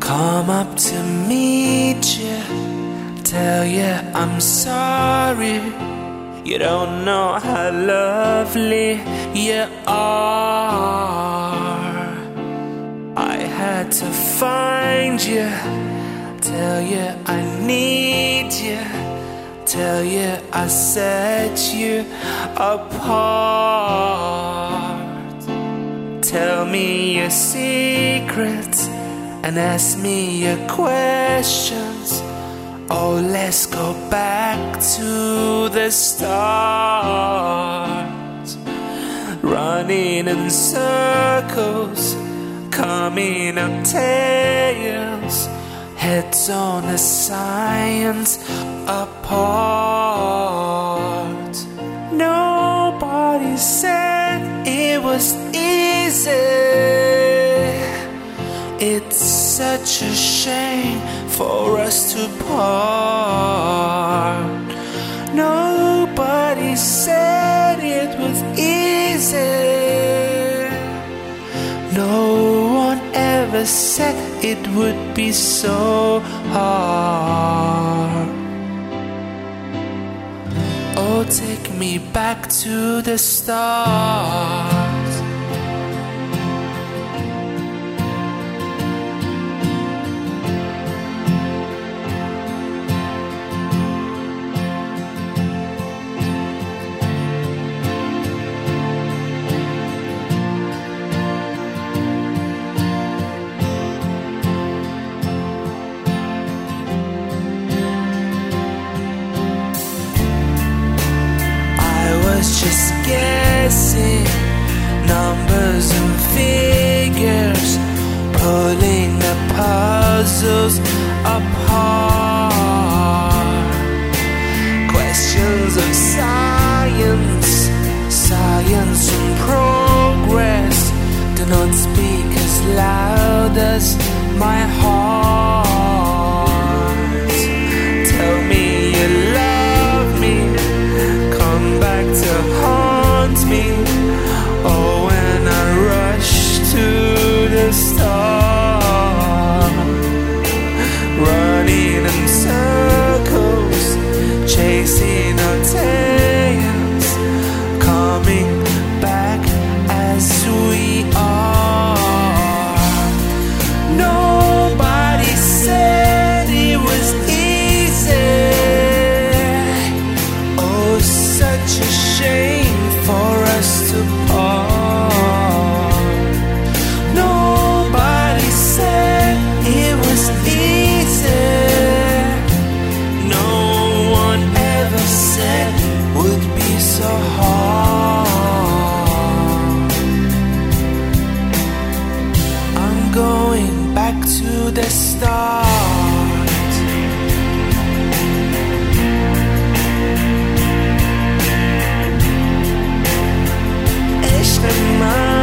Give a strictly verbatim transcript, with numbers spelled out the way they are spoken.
Come up to meet you, tell you I'm sorry. You don't know how lovely you are. I had to find you, tell you I need you, tell you I set you apart. Tell me your secrets and ask me your questions. Oh, let's go back to the start. Running in circles, coming up tails, heads on a science apart. Nobody said it was easy. It's such a shame for us to part. Nobody said it was easy. No one ever said it would be so hard. Oh, take me back to the start. Just guessing numbers and figures, pulling the puzzles apart. Questions of science, science and progress do not speak as loud as my heart. Tell me you love me, come back to haunt me. Oh, when I rush to the start, running in circles, chasing our tails, coming back as we are. Nobody said it was easy. Oh, such a shame for us to part. Nobody said it was easy. No one ever said it would be so hard. I'm going back to the start. Ishq